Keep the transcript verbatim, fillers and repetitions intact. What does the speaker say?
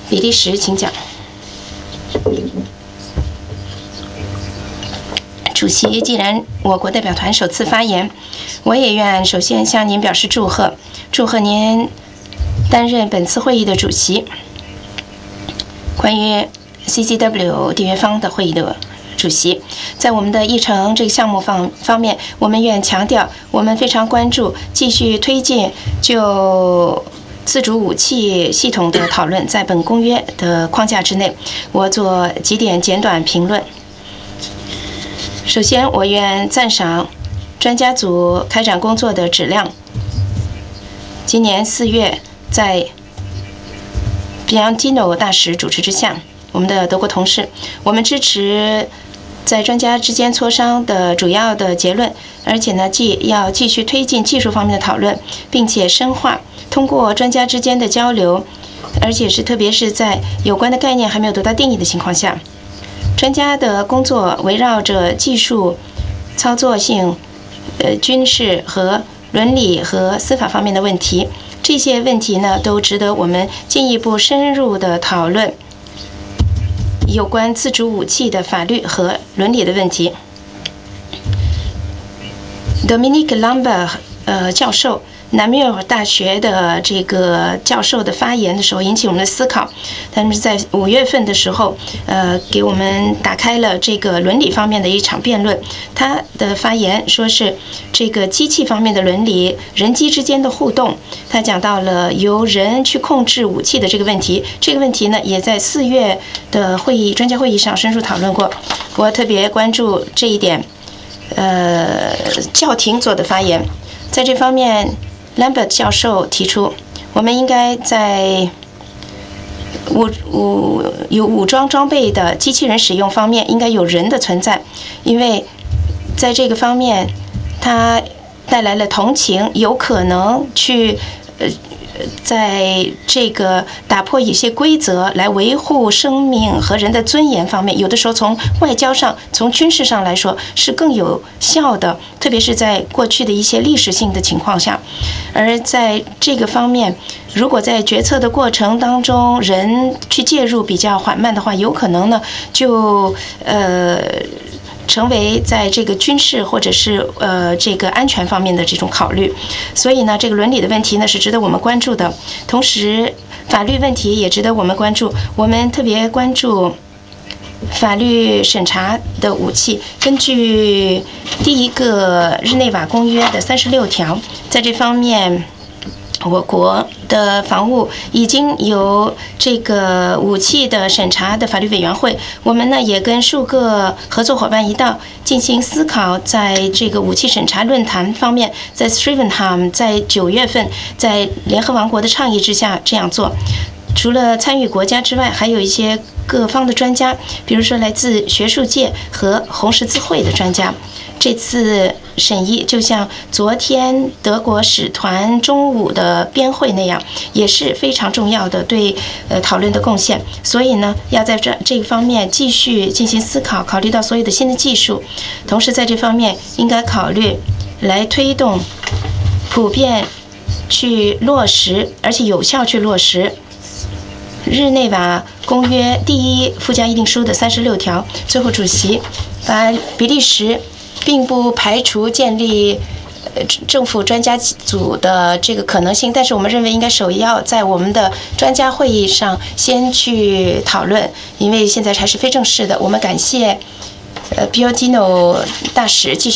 比利时，请讲。主席，既然我国代表团首次发言，我也愿首先向您表示祝贺，祝贺您担任本次会议的主席。关于 C C W 缔约方的会议的主席，在我们的议程这个项目方方面，我们愿强调，我们非常关注继续推进就自主武器系统的讨论，在本公约的框架之内。我做几点简短评论。首先，我愿赞赏专家组开展工作的质量。今年四月，在 Biantino 大使主持之下，我们的德国同事，我们支持在专家之间磋商的主要的结论，而且呢，既要继续推进技术方面的讨论，并且深化通过专家之间的交流，而且是特别是在有关的概念还没有得到定义的情况下。专家的工作围绕着技术、操作性、呃军事和伦理和司法方面的问题，这些问题呢都值得我们进一步深入的讨论有关自主武器的法律和伦理的问题。Dominique Lambert 呃教授，南密尔大学的这个教授的发言的时候引起我们的思考。他们是在五月份的时候，呃，给我们打开了这个伦理方面的一场辩论。他的发言说是这个机器方面的伦理，人机之间的互动。他讲到了由人去控制武器的这个问题。这个问题呢，也在四月的会议专家会议上深入讨论过。我特别关注这一点。呃，教廷做的发言，在这方面 ，Lambert 教授提出，我们应该在武武有武装装备的机器人使用方面，应该有人的存在，因为在这个方面，它带来了同情，有可能去呃。在这个打破一些规则来维护生命和人的尊严方面，有的时候从外交上、从军事上来说是更有效的，特别是在过去的一些历史性的情况下。而在这个方面，如果在决策的过程当中人去介入比较缓慢的话，有可能呢就呃。成为在这个军事或者是呃这个安全方面的这种考虑，所以呢，这个伦理的问题呢是值得我们关注的，同时法律问题也值得我们关注。我们特别关注法律审查的武器，根据第一个日内瓦公约的三十六条，在这方面。我国的防务已经有这个武器的审查的法律委员会，我们呢也跟数个合作伙伴一道进行思考，在这个武器审查论坛方面，在 Stevenham 在九月份在联合王国的倡议之下这样做。除了参与国家之外，还有一些各方的专家，比如说来自学术界和红十字会的专家。这次审议就像昨天德国使团中午的编会那样，也是非常重要的对呃讨论的贡献。所以呢，要在这这方面继续进行思考，考虑到所有的新的技术，同时在这方面应该考虑来推动普遍去落实，而且有效去落实。日内瓦公约第一附加议定书的三十六条。最后，主席，把比利时并不排除建立呃政府专家组的这个可能性，但是我们认为应该首要在我们的专家会议上先去讨论，因为现在还是非正式的。我们感谢呃 Biantino 大使继续。